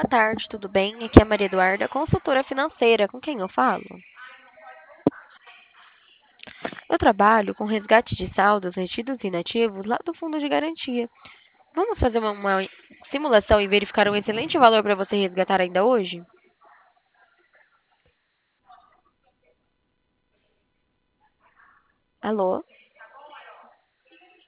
Boa tarde, tudo bem? Aqui é a Maria Eduarda, consultora financeira. Com quem eu falo? Eu trabalho com resgate de saldos retidos e inativos lá do fundo de garantia. Vamos fazer uma simulação e verificar um excelente valor para você resgatar ainda hoje? Alô?